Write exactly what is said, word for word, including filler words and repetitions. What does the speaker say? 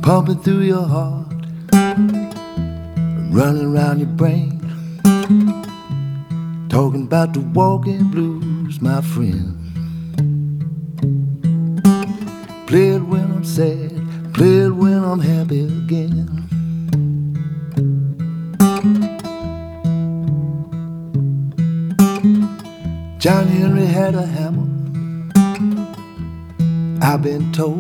pumping through your heart, running around your brain, talking about the walking blues, my friend. Play it when I'm sad, play it when I'm happy again. John Henry had a hammer, I've been told.